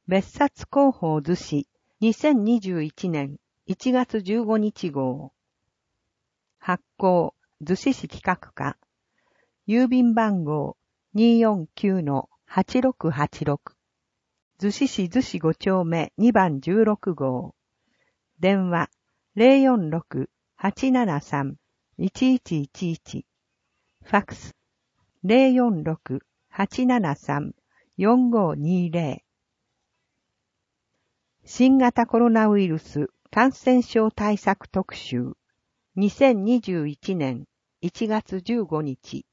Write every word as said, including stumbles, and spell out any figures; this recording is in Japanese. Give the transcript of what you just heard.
別冊広報図誌にせんにじゅういちねんいちがつじゅうごにち号。発行図誌市企画課。郵便番号 にーよんきゅうのはちろくはちろく。図誌市図誌ご丁目にばんじゅうろく号。電話 ゼロよんろく はちななさん いちいちいちいち。ファックス ゼロよんろく はちななさん よんごにゼロ。新型コロナウイルス感染症対策特集にせんにじゅういちねんいちがつじゅうごにち。